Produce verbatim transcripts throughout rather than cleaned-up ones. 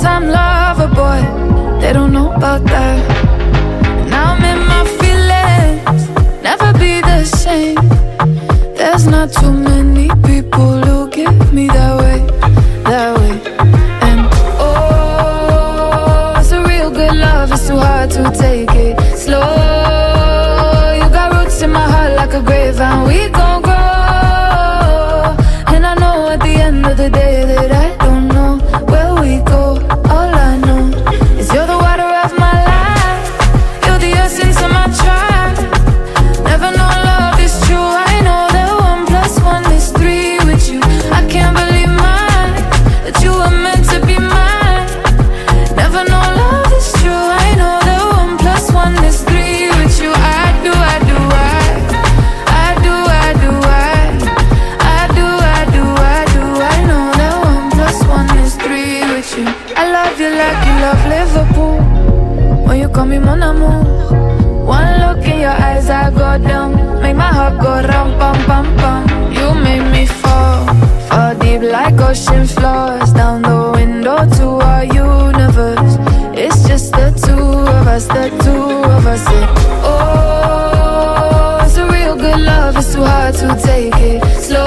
time lover boy. They don't know about that. Now I'm in my feelings, never be the same. There's not too many people who give me that way, that way. And oh, it's a real good love, it's too hard to take it slow. You got roots in my heart like a grave, and we gon' grow. And I know at the end of the day that I don't know where we go. All I know is you're the water of my life, you're the essence of my tribe. Never know love is true, I know that one plus one is three with you. I can't believe mine, that you were meant to be mine. Never know love is true, I know that one plus one is three with you. I do, I do, I I do, I do, I I do, I do, I do. I know that one plus one is three with you. I love you like you love Liverpool, when you call me mon amour. One look in your eyes, I go down, make my heart go rum, pum, pum, pum. You make me fall, fall deep like ocean floors, down the window to our universe. It's just the two of us, the two of us. Yeah. Oh, it's a real good love, it's too hard to take it slow.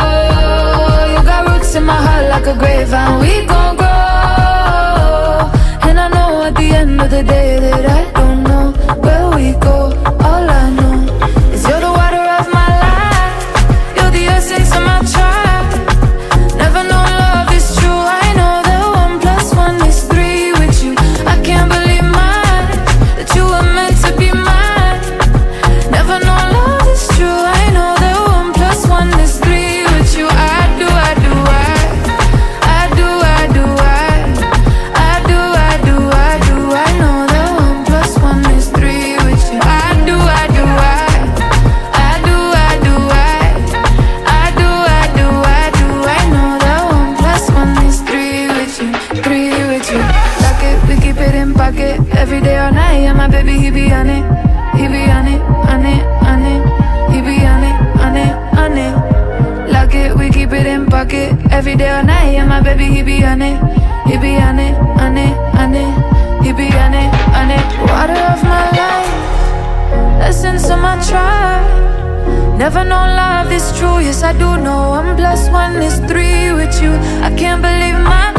You got roots in my heart like a grave, and we gon' grow. And I know at the end of the day that I don't know where we go. All I know is you're the water of my life, you're the essence of my tribe. Never know love is true, I know that one plus one is three with you. I can't believe mine, that you were meant to be mine. Never know love is true, I know that one plus one is three with you. I do, I do, I I do, I do, I I do, I do, I do. I know that one plus one is three with you. I do, I do, I I do, I do, I I do, I do, I do. I know that one plus one is three with you, three with you. Lock it, we keep it in pocket, every day or night. Yeah, my baby, he be on it, he be on it, on it, on it. He be on it, on it, on it. Lock it, we keep it in pocket, every day or night. Yeah, my baby, he be on it, he be on it, on it, on it. He be on it, on it. Water of my life, essence of my tribe. Never know love is true, yes I do know one plus one is three with you. I can't believe my